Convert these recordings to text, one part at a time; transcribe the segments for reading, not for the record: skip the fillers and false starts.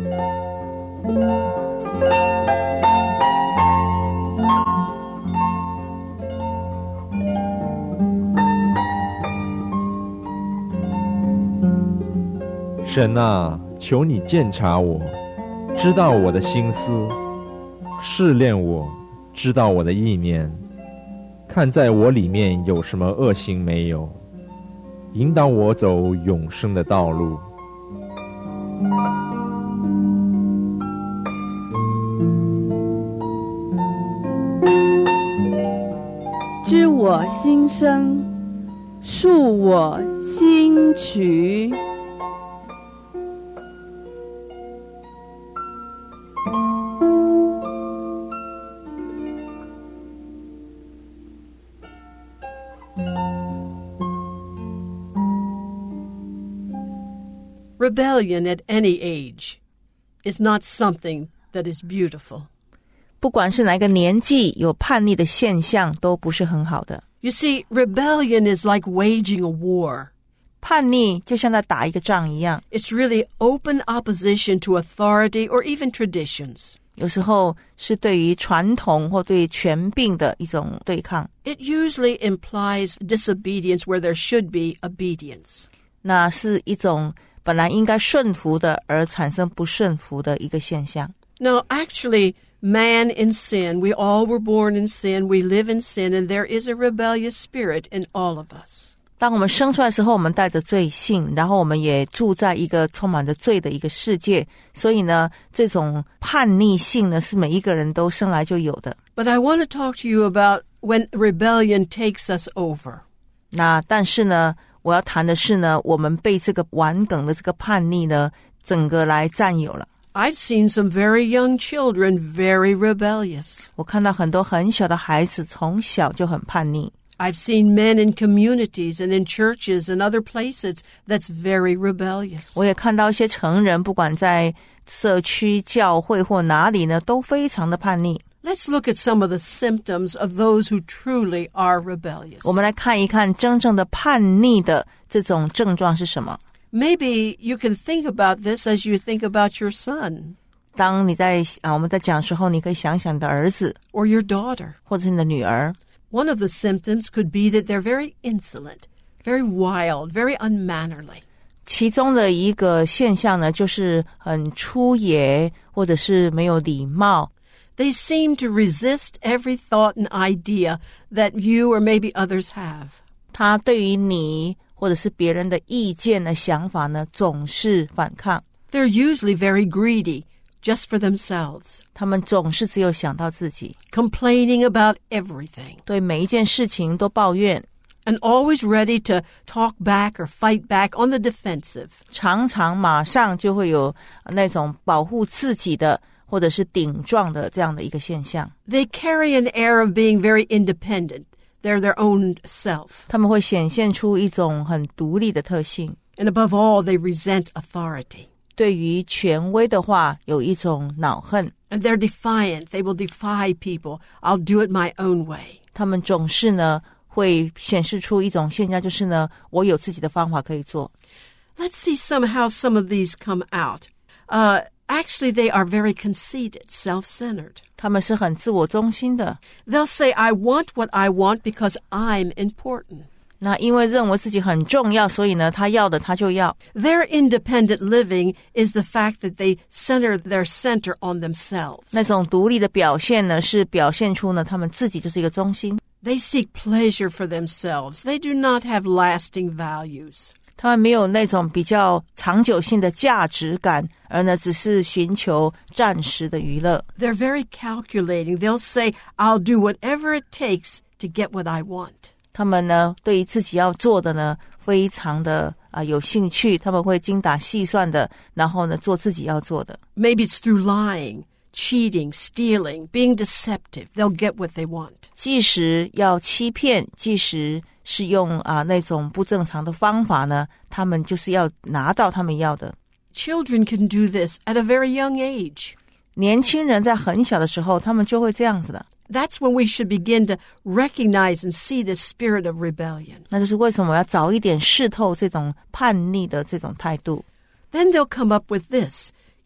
神啊，求你鉴察我，知道我的心思，试炼我，知道我的意念，看在我里面有什么恶行没有，引导我走永生的道路。 知我心声，述我心曲。 Rebellion at any age is not something that is beautiful. 不管是哪个年纪，有叛逆的现象都不是很好的。 You see, rebellion is like waging a war. 叛逆就像在打一个仗一样。 It's really open opposition to authority or even traditions. 有时候是对于传统或对权柄的一种对抗。 It usually implies disobedience where there should be obedience. 那是一种本来应该顺服的而产生不顺服的一个现象。 Now, actually, man in sin, we all were born in sin, we live in sin, and there is a rebellious spirit in all of us. 当我们生出来的时候，我们带着罪性，然后我们也住在一个充满着罪的一个世界，所以呢，这种叛逆性呢，是每一个人都生来就有的。 But I want to talk to you about when rebellion takes us over. 那但是呢，我要谈的是呢，我们被这个顽梗的这个叛逆呢，整个来占有了。 I've seen some very young children very rebellious. 我看到很多很小的孩子从小就很叛逆。 I've seen men in communities and in churches and other places that's very rebellious. 我也看到一些成人，不管在社区、教会或哪里呢，都非常的叛逆。 Let's look at some of the symptoms of those who truly are rebellious. 我们来看一看真正的叛逆的这种症状是什么。 Maybe you can think about this as you think about your son. 当你在我们在讲的时候，你可以想想你的儿子 or your daughter. 或者是你的女儿。 One of the symptoms could be that they're very insolent, very wild, very unmannerly. 其中的一个现象呢，就是很粗野或者是没有礼貌。 They seem to resist every thought and idea that you or maybe others have. 他对于你或者是别人的意见的想法呢，总是反抗。 They're usually very greedy, just for themselves. 他们总是只有想到自己。 Complaining about everything. 对每一件事情都抱怨。 And always ready to talk back or fight back on the defensive. 常常马上就会有那种保护自己的或者是顶撞的这样的一个现象。 They carry an air of being very independent. They're their own self. 他们会显现出一种很独立的特性。 And above all, they resent authority. 对于权威的话，有一种恼恨。 And they're defiant. They will defy people. I'll do it my own way. 他们总是呢，会显示出一种现象，就是呢，我有自己的方法可以做。 Let's see how some of these come out. Actually, they are very conceited, self-centered. 他们是很自我中心的。 They'll say, I want what I want because I'm important. 那因为认为自己很重要，所以呢，他要的他就要。 Their independent living is the fact that they center their center on themselves. 那种独立的表现呢，是表现出呢，他们自己就是一个中心。 They seek pleasure for themselves. They do not have lasting values. 他们没有那种比较长久性的价值感，而呢，只是寻求暂时的娱乐。 They're very calculating. They'll say, I'll do whatever it takes to get what I want. 他们呢，对于自己要做的呢，非常的有兴趣，他们会精打细算的，然后呢，做自己要做的。 Maybe it's through lying, cheating, stealing, being deceptive. They'll get what they want. 即使要欺骗，即使是用那种不正常的方法呢，他们就是要拿到他们要的。 Children can do this at a very young age. 年轻人在很小的时候，他们就会这样子的。 That's when we should begin to recognize and see the spirit of rebellion. 那就是为什么我要早一点试透这种叛逆的这种态度。 Then they'll come up with this.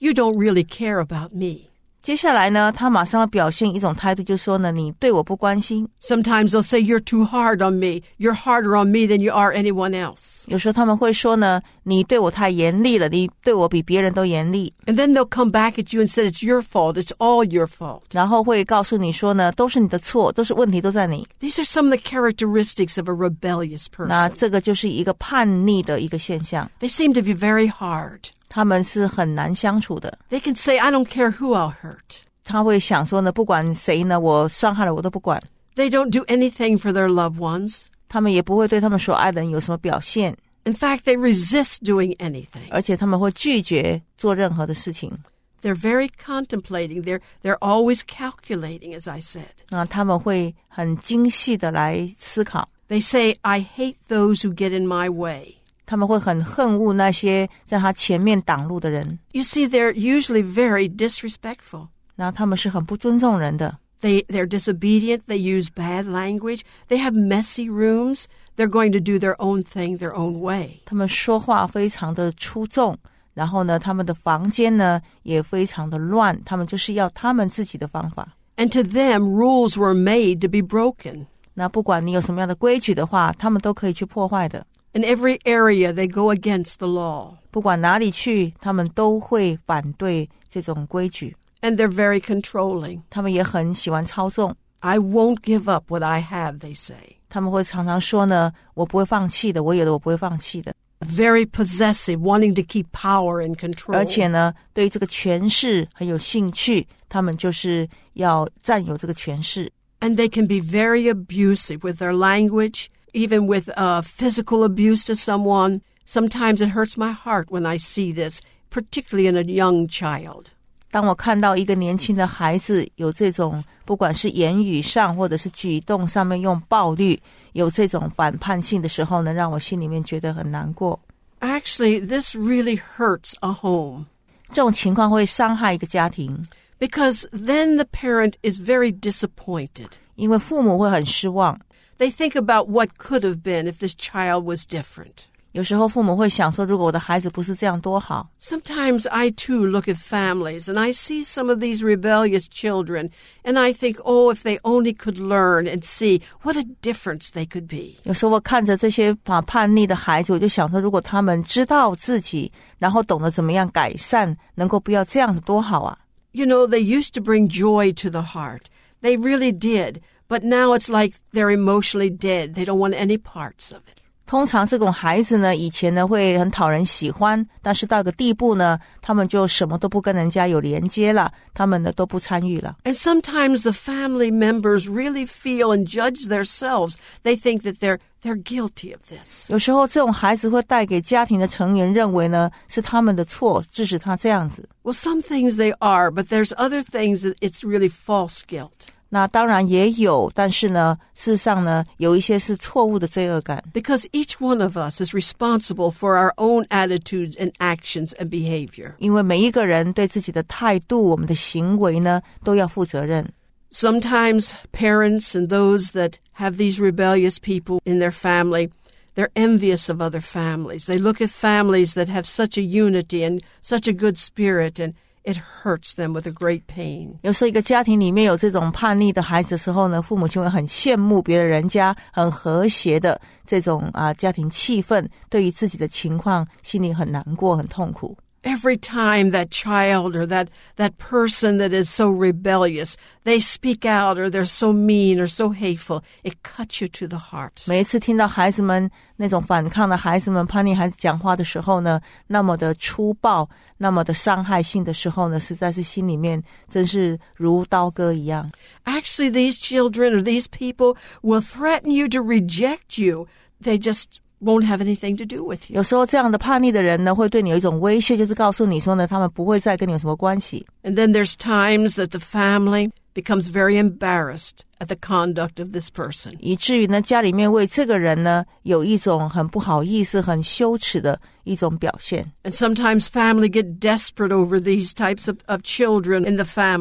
you don't really care about me. 接下来呢，他马上要表现一种态度，就是说呢，你对我不关心。 Sometimes they'll say, you're too hard on me. You're harder on me than you are anyone else. 有时候他们会说呢，你对我太严厉了，你对我比别人都严厉。 And then they'll come back at you and say, it's your fault. It's all your fault. 然后会告诉你说呢，都是你的错，都是问题都在你。 These are some of the characteristics of a rebellious 那 person. 这个就是一个叛逆的一个现象， They seem to be very hard. 他们是很难相处的。 They can say, I don't care who I'll hurt. 他会想说呢，不管谁呢，我伤害了我都不管。 They don't do anything for their loved ones. 他们也不会对他们所爱的人有什么表现， In fact, they resist doing anything. 而且他们会拒绝做任何的事情。 They're very contemplating. They're always calculating, as I said. 那他们会很精细的来思考， They say, I hate those who get in my way. 他们会很恨恶那些在他前面挡路的人。 You see, they're usually very disrespectful. 然后他们是很不尊重人的， They're disobedient. They use bad language. They have messy rooms. They're going to do their own thing their own way. 他们说话非常的出众，然后呢，他们的房间呢也非常的乱，他们就是要他们自己的方法。 And to them, rules were made to be broken. 那不管你有什么样的规矩的话，他们都可以去破坏的。 In every area, they go against the law. 不管哪里去，他们都会反对这种规矩。 And they're very controlling. 他们也很喜欢操纵， I won't give up what I have, they say. 他们会常常说呢，我不会放弃的，我有的我不会放弃的。 Very possessive, wanting to keep power and control. 而且呢，对于这个权势很有兴趣，他们就是要占有这个权势。 And they can be very abusive with their language, even with physical abuse to someone. Sometimes it hurts my heart when I see this, particularly in a young child. 当我看到一个年轻的孩子有这种不管是言语上或者是举动上面用暴力，有这种反叛性的时候呢，让我心里面觉得很难过。 Actually, this really hurts a home. 这种情况会伤害一个家庭， Because then the parent is very disappointed. 因为父母会很失望。 They think about what could have been if this child was different. 有时候父母会想说，如果我的孩子不是这样多好。 Sometimes I too look at families and I see some of these rebellious children and I think, oh, if they only could learn and see what a difference they could be. 有时候我看着这些叛逆的孩子，我就想说，如果他们知道自己，然后懂得怎么样改善，能够不要这样子多好啊。 You know, they used to bring joy to the heart. They really did. But now it's like they're emotionally dead. They don't want any parts of it. 通常这种孩子呢，以前呢会很讨人喜欢，但是到个地步呢，他们就什么都不跟人家有连接了，他们呢都不参与了。 And sometimes the family members really feel and judge themselves. They think that they're guilty of this. 有时候这种孩子会带给家庭的成员认为呢是他们的错，致使他这样子。 Well, some things they are, but there's other things that it's really false guilt. 那当然也有，但是呢，事实上呢，有一些是错误的罪恶感。 Because each one of us is responsible for our own attitudes and actions and behavior. 因为每一个人对自己的态度、我们的行为呢，都要负责任。 Sometimes parents and those that have these rebellious people in their family, they're envious of other families. They look at families that have such a unity and such a good spirit, and it hurts them with a great pain. 有时候一个家庭里面有这种叛逆的孩子的时候呢，父母亲会很羡慕别的人家很和谐的这种家庭气氛，对于自己的情况心里很难过、很痛苦。 Every time that child or that person that is so rebellious, they speak out or they're so mean or so hateful, it cuts you to the heart. 每一次听到孩子们那种反抗的孩子们、叛逆孩子讲话的时候呢，那么的粗暴、那么的伤害性的时候呢，实在是心里面真是如刀割一样。 Actually, these children or these people will threaten you to reject you. They just won't have anything to do with you. 有时候这样的叛逆的人呢，会对你有一种威胁，就是告诉你说呢，他们不会再跟你有什么关系。 And then there's times that the family becomes very embarrassed at the conduct of this person. 以至于呢，家里面为这个人呢，有一种很不好意思、很羞耻的一种表现。 And sometimes family get desperate over these types of children in the family. And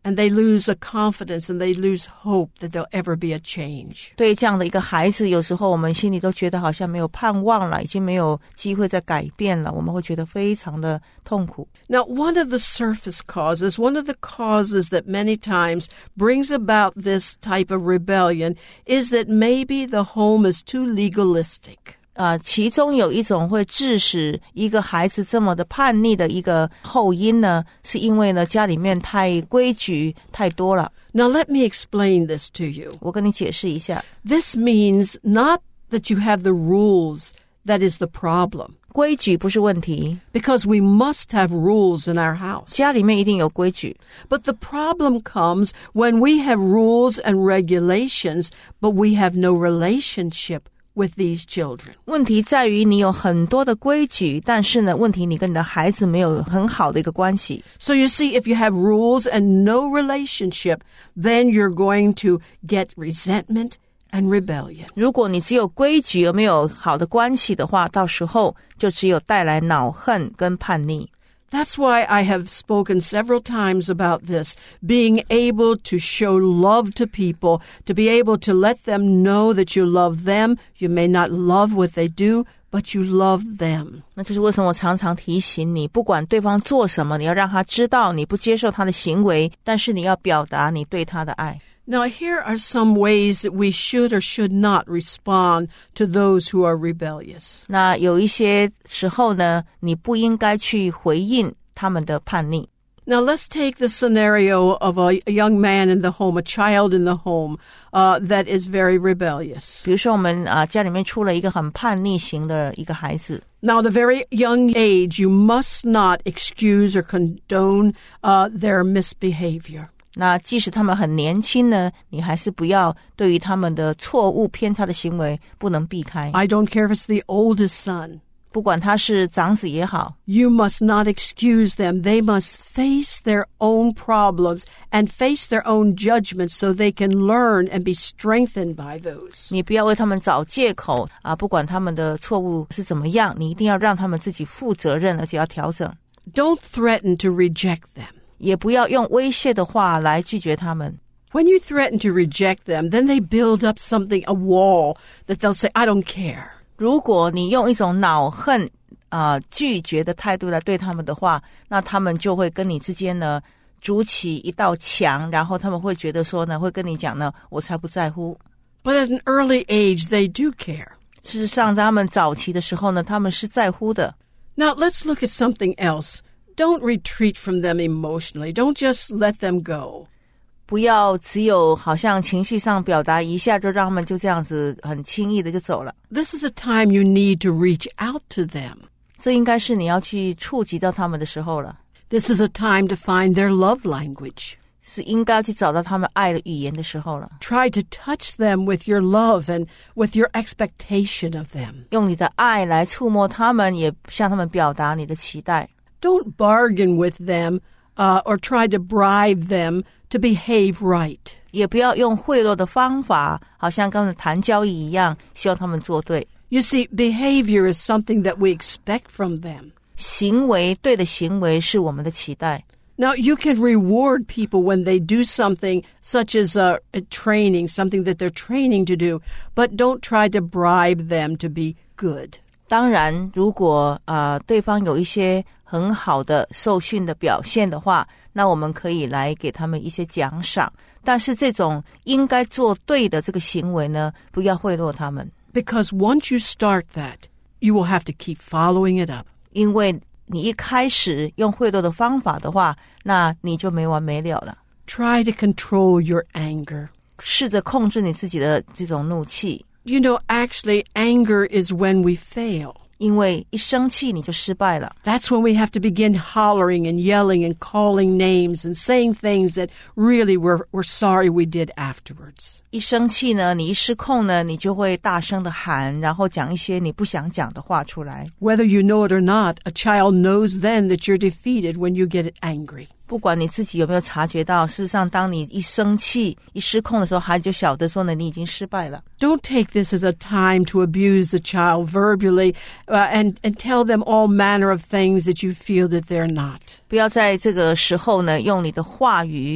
and they lose a confidence and they lose hope that there'll ever be a change. 对这样的一个孩子，有时候我们心里都觉得好像没有盼望了，已经没有机会再改变了，我们会觉得非常的痛苦。 Now, one of the surface causes, one of the causes that many times brings about this type of rebellion is that maybe the home is too legalistic. 其中有一种会致使一个孩子这么的叛逆的一个后因呢，是因为呢家里面太规矩太多了。 Now, let me explain this to you. 我跟你解释一下， This means not that you have the rules that is the problem, 规矩不是问题， because we must have rules in our house. 家里面一定有规矩。 But the problem comes when we have rules and regulations, but we have no relationship with these children. 问题在于你有很多的规矩，但是呢，问题你跟你的孩子没有很好的一个关系。 So you see, if you have rules and no relationship, then you're going to get resentment and rebellion. 如果你只有规矩而没有好的关系的话，到时候就只有带来恼恨跟叛逆。 That's why I have spoken several times about this, being able to show love to people, to be able to let them know that you love them. You may not love what they do, but you love them. 那就是为什么我常常提醒你，不管对方做什么，你要让他知道你不接受他的行为，但是你要表达你对他的爱。 Now, here are some ways that we should or should not respond to those who are rebellious. 那有一些时候呢，你不应该去回应他们的叛逆。 Now, let's take the scenario of a young man in the home, a child in the home, that is very rebellious. 比如说我们家里面出了一个很叛逆型的一个孩子。 Now, at a very young age, you must not excuse or condone their misbehavior. 那即使他们很年轻呢，你还是不要对于他们的错误偏差的行为不能避开。 I don't care if it's the oldest son. 不管他是长子也好， You must not excuse them. They must face their own problems and face their own judgments so they can learn and be strengthened by those. 你不要为他们找借口不管他们的错误是怎么样，你一定要让他们自己负责任，而且要调整。 Don't threaten to reject them. 也不要用威胁的话来拒绝他们。 When you threaten to reject them, then they build up something, a wall, that they'll say, I don't care. 如果你用一种恼恨拒绝的态度来对他们的话，那他们就会跟你之间呢筑起一道墙，然后他们会觉得说呢，会跟你讲呢，我才不在乎。 But at an early age, they do care. 事实上，在他们早期的时候呢，他们是在乎的。 Now, let's look at something else. Don't retreat from them emotionally. Don't just let them go. 不要只有好像情绪上表达一下，就让他们就这样子很轻易的就走了。 This is a time you need to reach out to them. 这应该是你要去触及到他们的时候了。 This is a time to find their love language. 是应该去找到他们爱的语言的时候了。 Try to touch them with your love and with your expectation of them. 用你的爱来触摸他们，也向他们表达你的期待。 Don't bargain with them or try to bribe them to behave right. 也不要用贿赂的方法，好像跟他们谈交易一样，希望他们做对。 You see, behavior is something that we expect from them. 行为，对的行为是我们的期待。 Now, you can reward people when they do something such as a training, something that they're training to do, but don't try to bribe them to be good. 当然，如果对方有一些很好的受训的表现的话，那我们可以来给他们一些奖赏。但是这种应该做对的这个行为呢，不要贿赂他们。 Because once you start that, you will have to keep following it up. 因为你一开始用贿赂的方法的话，那你就没完没了了。 Try to control your anger. 试着控制你自己的这种怒气。 You know, actually, anger is when we fail. 因为一生气你就失败了。 That's when we have to begin hollering and yelling and calling names and saying things that really we're sorry we did afterwards. 一生气呢，你一失控呢，你就会大声的喊，然后讲一些你不想讲的话出来。 Whether you know it or not, a child knows then that you're defeated when you get angry. 不管你自己有没有察觉到，事实上当你一生气一失控的时候，孩子就晓得说呢，你已经失败了。 Don't take this as a time to abuse the child verbally and tell them all manner of things that you feel that they're not. 不要在这个时候呢，用你的话语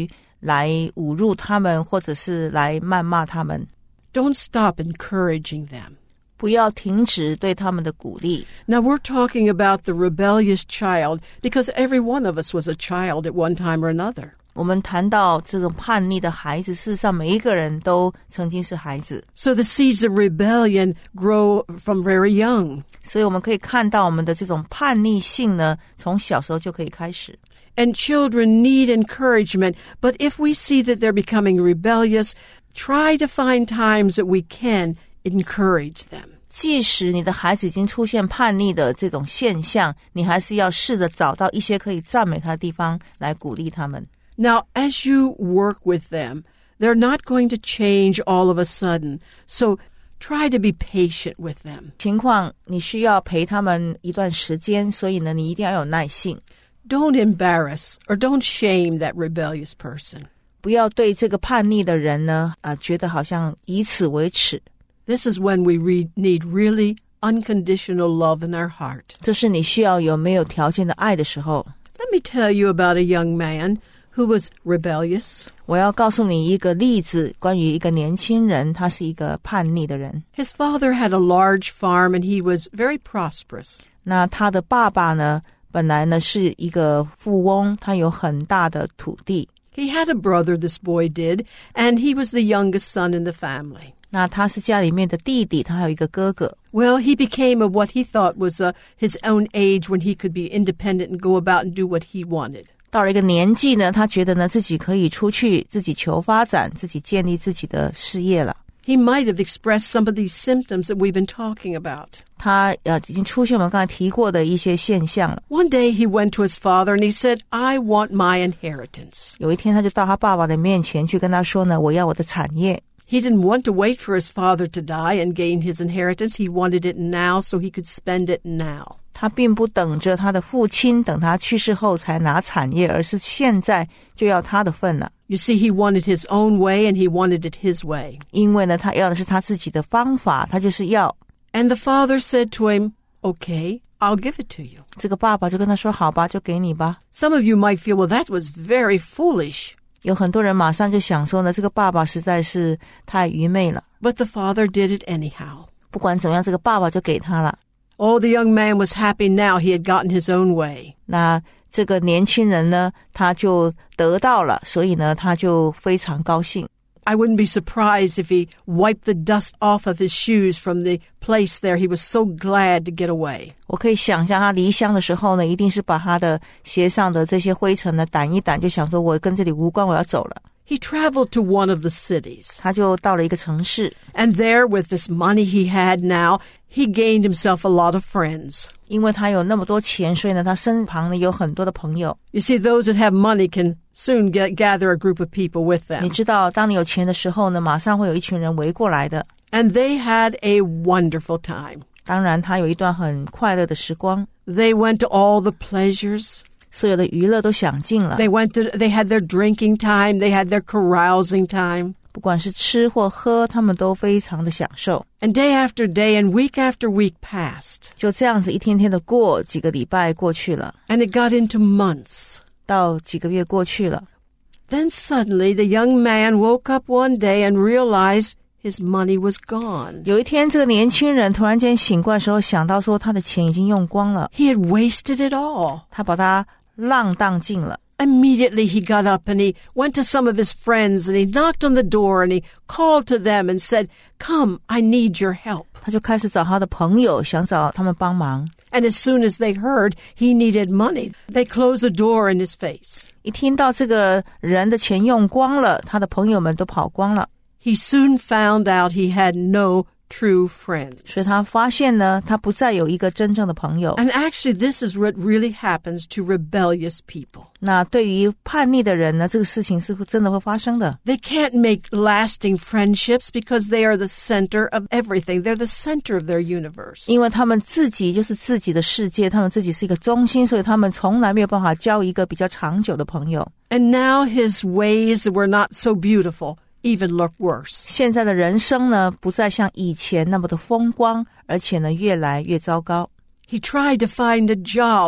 来侮辱他们，或者是来谩骂他们。 Don't stop encouraging them. 不要停止对他们的鼓励。 Now, we're talking about the rebellious child because every one of us was a child at one time or another. 我们谈到这种叛逆的孩子，事实上每一个人都曾经是孩子， So the seeds of rebellion grow from very young. 所以我们可以看到我们的这种叛逆性呢，从小时候就可以开始。 And children need encouragement, but if we see that they're becoming rebellious, try to find times that we can encourage them. 即使你的孩子已经出现叛逆的这种现象，你还是要试着找到一些可以赞美他的地方来鼓励他们。 Now, as you work with them, they're not going to change all of a sudden, so try to be patient with them. 情况你需要陪他们一段时间，所以呢，你一定要有耐性， Don't embarrass or don't shame that rebellious person. 不要对这个叛逆的人呢，觉得好像以此为耻。 This is when we need really unconditional love in our heart. 这是你需要有没有条件的爱的时候。 Let me tell you about a young man who was rebellious. 我要告诉你一个例子，关于一个年轻人，他是一个叛逆的人。 His father had a large farm and he was very prosperous. 那他的爸爸呢，本来呢是一个富翁，他有很大的土地。 He had a brother, this boy did, and he was the youngest son in the family. 那他是家里面的弟弟，他还有一个哥哥。 Well, he became of what he thought was his own age when he could be independent and go about and do what he wanted. 到了一个年纪呢，他觉得呢自己可以出去，自己求发展，自己建立自己的事业了。 He might have expressed some of these symptoms that we've been talking about. 他已经出现我们刚才提过的一些现象了。 One day he went to his father and he said, I want my inheritance. 有一天他就到他爸爸的面前去跟他说呢，我要我的产业。 He didn't want to wait for his father to die and gain his inheritance. He wanted it now so he could spend it now. 他并不等着他的父亲等他去世后才拿产业，而是现在就要他的份了。 You see, he wanted his own way and he wanted it his way. 因为呢，他要的是他自己的方法，他就是要。 And the father said to him, Okay, I'll give it to you. 这个爸爸就跟他说，好吧，就给你吧。 Some of you might feel, well, that was very foolish. 有很多人马上就想说呢，这个爸爸实在是太愚昧了。 But the father did it anyhow. 不管怎么样，这个爸爸就给他了。 Oh, the young man was happy now he had gotten his own way. 那这个年轻人呢，他就得到了，所以呢，他就非常高兴。 I wouldn't be surprised if he wiped the dust off of his shoes from the place there. He was so glad to get away. 我可以想象他离乡的时候呢，一定是把他的鞋上的这些灰尘呢掸一掸，就想说我跟这里无关，我要走了。 He traveled to one of the cities. 他就到了一个城市， And there, with this money he had now, he gained himself a lot of friends. 因为他有那么多钱，所以呢，他身旁呢有很多的朋友。 You see, those that have money can soon gather a group of people with 你 them. 知道，当你有钱的时候呢，马上会有一群人围过来的。 And they had a wonderful time. 当然，他有一段很快乐的时光， They went to all the pleasures. 所有的娱乐都享尽了。 They had their drinking time. They had their carousing time. 不管是吃或喝，他们都非常的享受。 And day after day and week after week passed. 就这样子一天天的过，几个礼拜过去了， And it got into months. 到几个月过去了。 Then suddenly the young man woke up one day and realized his money was gone. 有一天，这个年轻人突然间醒过来的时候，想到说他的钱已经用光了， He had wasted it all. 他把它浪荡尽了。 Immediately he got up and he went to some of his friends and he knocked on the door and he called to them and said, Come, I need your help. 他就开始找他的朋友，想找他们帮忙。 And as soon as they heard he needed money, they closed the door in his face. 一听到这个人的钱用光了，他的朋友们都跑光了， He soon found out he had no true friends. 所以他发现呢，他不再有一个真正的朋友。 And actually, this is what really happens to rebellious people. 那对于叛逆的人呢，这个事情是真的会发生的。 They can't make lasting friendships because they are the center of everything. They're the center of their universe. 因为他们自己就是自己的世界，他们自己是一个中心，所以他们从来没有办法交一个比较长久的朋友。 And now his ways were not so beautiful, even look worse. 现在的人生呢，不再像以前那么的风光，而且呢，越来越糟糕。 He tried to find a job, but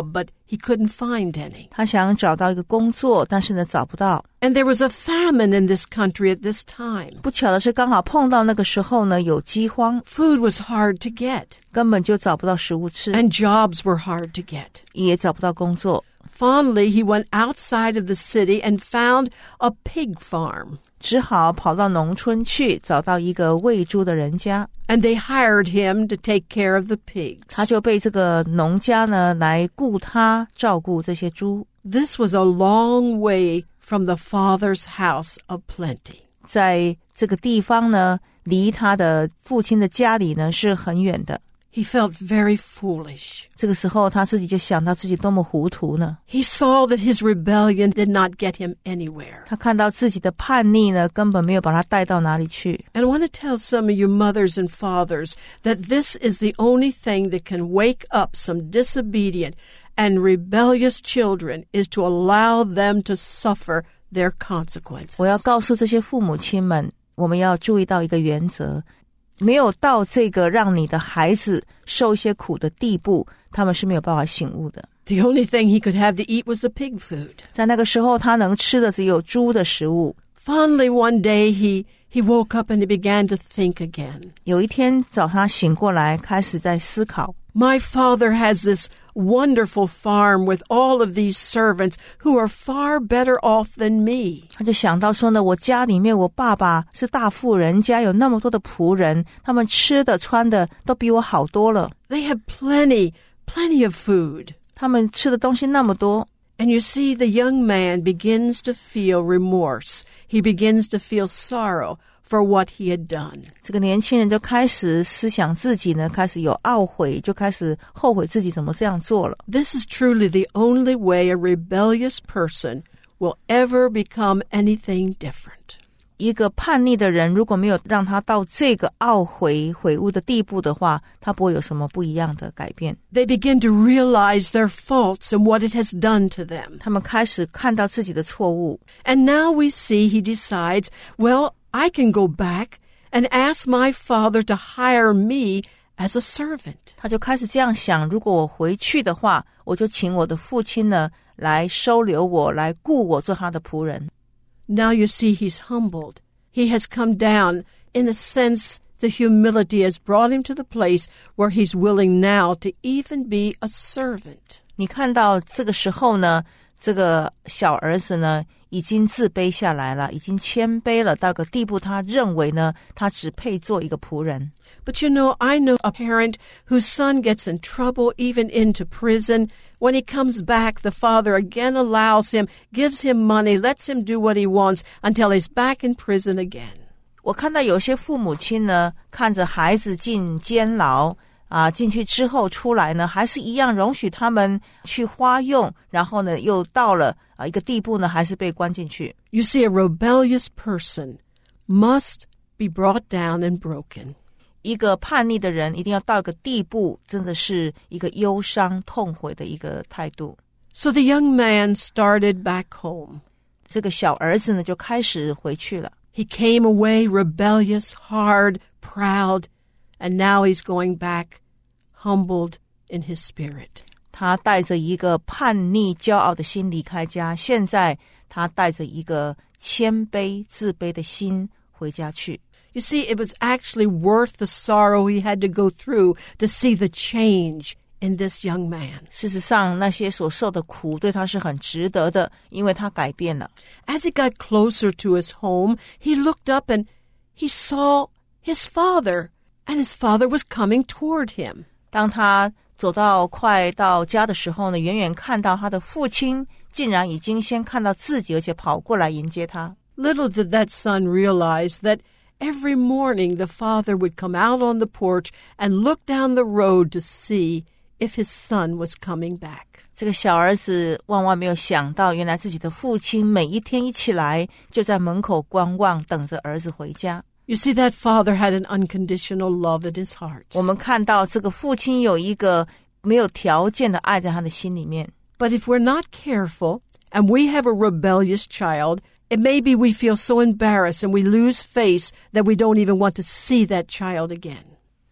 he couldn't find any. 他想找到一个工作，但是呢找不到。 And there was a famine in this country at this time. 不巧的是，刚好碰到那个时候呢有饥荒， Food was hard to get, 根本就找不到食物吃， and jobs were hard to get. 也找不到工作。 Fondly, he went outside of the city and found a pig farm. 只好跑到农村去，找到一个喂猪的人家， And they hired him to take care of the pigs. 他就被这个农家呢来雇他照顾这些猪。 This was a long way from the father's house of plenty. 在这个地方呢，离他的父亲的家里呢是很远的。 He felt very foolish. 这个时候他自己就想到自己多么糊涂呢。 He saw that his rebellion did not get him anywhere. 他看到自己的叛逆呢，根本没有把他带到哪里去。 And I want to tell some of you mothers and fathers that this is the only thing that can wake up some disobedient and rebellious children is to allow them to suffer their consequences. 我要告诉这些父母亲们，我们要注意到一个原则，没有到这个让你的孩子受一些苦的地步，他们是没有办法醒悟的。 The only thing he could have to eat was the pig food. 在那个时候，他能吃的只有猪的食物。 Finally, one day he woke up and he began to think again. 有一天早上醒过来，开始在思考。 My father has this wonderful farm with all of these servants who are far better off than me. 他就想到说呢，我家里面我爸爸是大富人家，有那么多的仆人，他们吃的穿的都比我好多了。 They have plenty of food. 他们吃的东西那么多。 And you see, the young man begins to feel remorse. He begins to feel sorrow for what he had done. 这个年轻人就开始思想自己呢，开始有懊悔，就开始后悔自己怎么这样做了。 This is truly the only way a rebellious person will ever become anything different. 一个叛逆的人，如果没有让他到这个懊悔悔悟的地步的话，他不会有什么不一样的改变。 They begin to realize their faults and what it has done to them. 他们开始看到自己的错误。 And now we see he decides, well, I can go back and ask my father to hire me as a servant. 他就开始这样想，如果我回去的话，我就请我的父亲呢来收留我，来雇我做他的仆人。 Now you see he's humbled. He has come down. In a sense, the humility has brought him to the place where he's willing now to even be a servant. 你看到这个时候呢，这个小儿子呢已经自卑下来了，已经谦卑了，到个地步他认为呢他只配做一个仆人。 But you know, I know a parent whose son gets in trouble, even into prison. When he comes back, the father again allows him, gives him money, lets him do what he wants until he's back in prison again. 我看到有些父母亲呢，看着孩子进监牢进去之后出来呢，还是一样容许他们去花用，然后呢，又到了一个地步呢，还是被关进去。 You see, a rebellious person must be brought down and broken. 一个叛逆的人一定要到一个地步，真的是一个忧伤痛悔的一个态度。 So the young man started back home. 这个小儿子呢，就开始回去了。 He came away rebellious, hard, proud, and now he's going back humbled in his spirit. 他带着一个叛逆、骄傲的心离开家，现在他带着一个谦卑、自卑的心回家去。 You see, it was actually worth the sorrow he had to go through to see the change in this young man. 事实上，那些所受的苦对他是很值得的，因为他改变了。 As he got closer to his home, he looked up and he saw his father, and his father was coming toward him. 当他走到快到家的时候呢，远远看到他的父亲竟然已经先看到自己，而且跑过来迎接他。 Little did that son realize that every morning the father would come out on the porch and look down the road to see if his son was coming back. 这个小儿子万万没有想到，原来自己的父亲每一天一起来就在门口观望，等着儿子回家。 You see, that father had an unconditional love in his heart. 我们看到这个父亲有一个没有条件的爱在他的心里面。 But if we're not careful and we have a rebellious child, it may be we feel so embarrassed and we lose face that we don't even want to see that child again.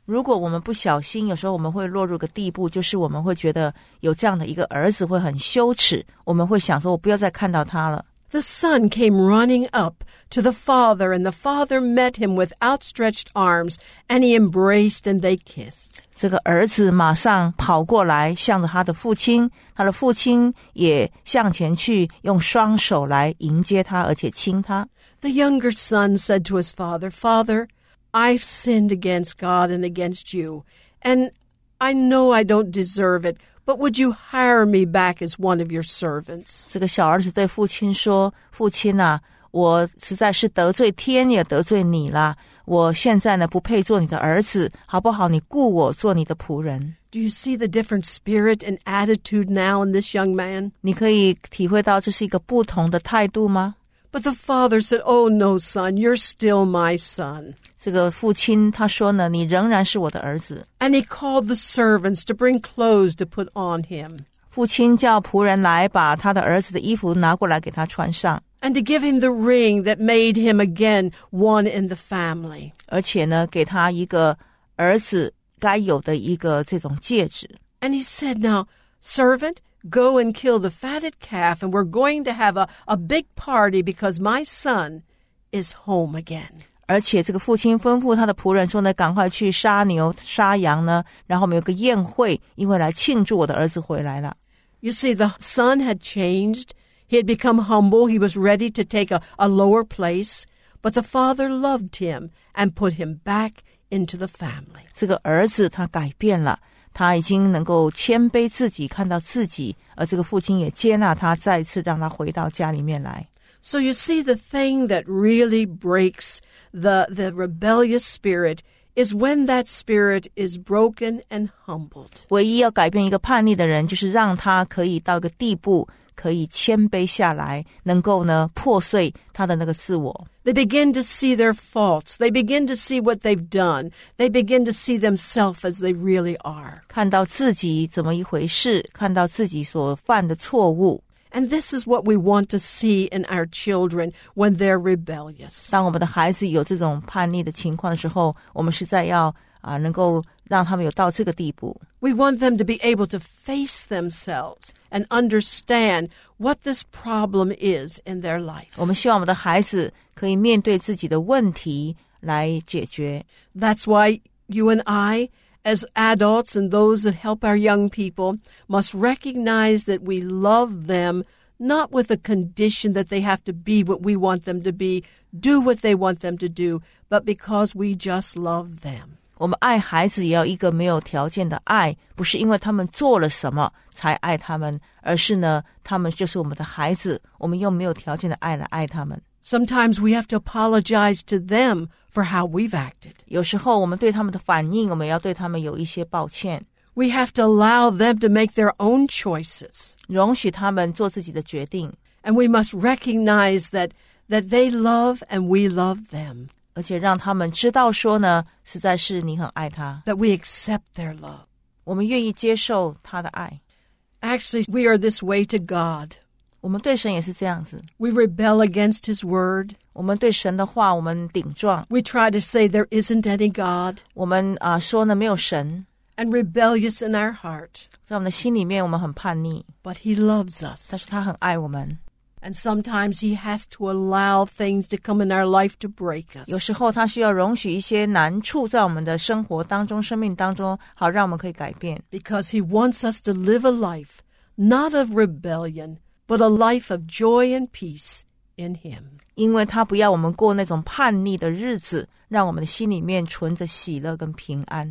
如果我们不小心，有时候我们会落入个地步，就是我们会觉得有这样的一个儿子会很羞耻，我们会想说我不要再看到他了。 The son came running up to the father, and the father met him with outstretched arms, and he embraced and they kissed. 这个儿子马上跑过来，向着他的父亲，他的父亲也向前去，用双手来迎接他，而且亲他。 The younger son said to his father, Father, I've sinned against God and against you, and I know I don't deserve it, but would you hire me back as one of your servants? 这个小儿子对父亲说，父亲啊，我实在是得罪天也得罪你啦，我现在呢不配做你的儿子，好不好？你雇我做你的仆人。 Do you see the different spirit and attitude now in this young man? 你可以体会到这是一个不同的态度吗？ But the father said, Oh, no, son, you're still my son. 这个父亲他说呢，你仍然是我的儿子。 And he called the servants to bring clothes to put on him. 父亲叫仆人来把他的儿子的衣服拿过来给他穿上， And to give him the ring that made him again one in the family. 而且呢，给他一个儿子该有的一个这种戒指。 And he said, Now, servant, go and kill the fatted calf, and we're going to have a big party because my son is home again. 而且这个父亲吩咐他的仆人说呢，赶快去杀牛杀羊呢，然后我们有个宴会，因为来庆祝我的儿子回来了。 You see, the son had changed. He had become humble. He was ready to take a lower place. But the father loved him and put him back into the family. 这个儿子他改变了，他已经能够谦卑自己，看到自己，而这个父亲也接纳他，再一次让他回到家里面来。 So you see, the thing that really breaks the rebellious spirit is when that spirit is broken and humbled. 唯一要改变一个叛逆的人，就是让他可以到一个地步，可以谦卑下来，能够呢破碎他的那个自我。 They begin to see their faults. They begin to see what they've done. They begin to see themselves as they really are. 看到自己怎么一回事，看到自己所犯的错误。 And this is what we want to see in our children when they're rebellious. 当我们的孩子有这种叛逆的情况的时候，我们实在要能够让他们有到这个地步。 We want them to be able to face themselves and understand what this problem is in their life. 我们希望我们的孩子可以面对自己的问题来解决。 That's why you and I, as adults and those that help our young people, must recognize that we love them not with a condition that they have to be what we want them to be, do what they want them to do, but because we just love them. 我们爱孩子也要一个没有条件的爱，不是因为他们做了什么才爱他们，而是呢，他们就是我们的孩子，我们用没有条件的爱来爱他们。 Sometimes we have to apologize to them for how we've acted. 有时候我们对他们的反应，我们要对他们有一些抱歉， We have to allow them to make their own choices. 容许他们做自己的决定， And we must recognize that they love and we love them. 而且让他们知道说呢，实在是你很爱他， That we accept their love. 我们愿意接受他的爱。 Actually, we are this way to God. 我们对神也是这样子， We rebel against His word. 我们对神的话我们顶撞， We try to say there isn't any God. 我们说呢没有神， And rebellious in our heart. 在我们的心里面我们很叛逆， But He loves 但 us. 是他很爱我们。 And sometimes He has to allow things to come in our life to break 有 us. 时候他需要容许一些难处在我们的生活当中、生命当中，好让我们可以改变。 Because He wants us to live a life not of rebellion, but a life of joy and peace in Him. 因为他不要我们过那种叛逆的日子，让我们的心里面存着喜乐跟平安。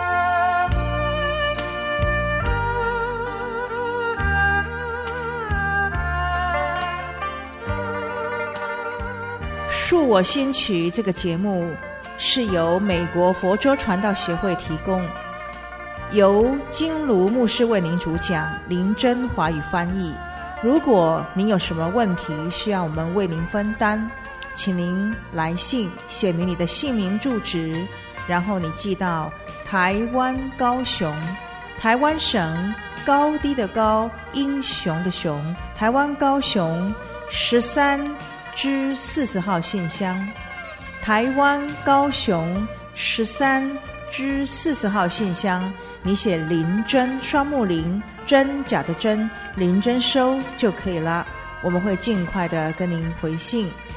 恕我心曲这个节目是由美国佛州传道协会提供，由金卢牧师为您主讲，林真华语翻译。如果您有什么问题需要我们为您分担，请您来信写明你的姓名住址，然后你寄到台湾高雄，台湾省高低的高，英雄的雄，台湾高雄13-40号信箱，台湾高雄13 之40号信箱，你写林真双木林，真假的真，林真收就可以了，我们会尽快的跟您回信。